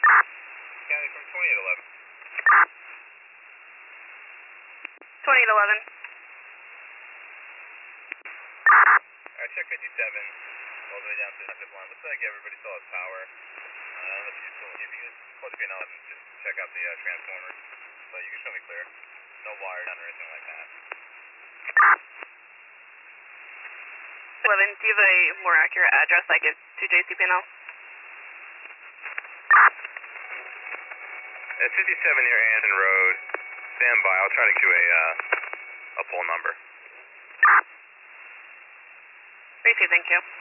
County from 2811. 2811. Alright, check 57, all the way down to the zip line. Looks like everybody still has power. I don't know if you can close the panel and just check out the transformers. But you can show me clear. No wire down or anything like that. 11, do you have a more accurate address I give to JCP&L? It's 57 near Anderson Road. Stand by. I'll try to queue a pole number. Received, thank you.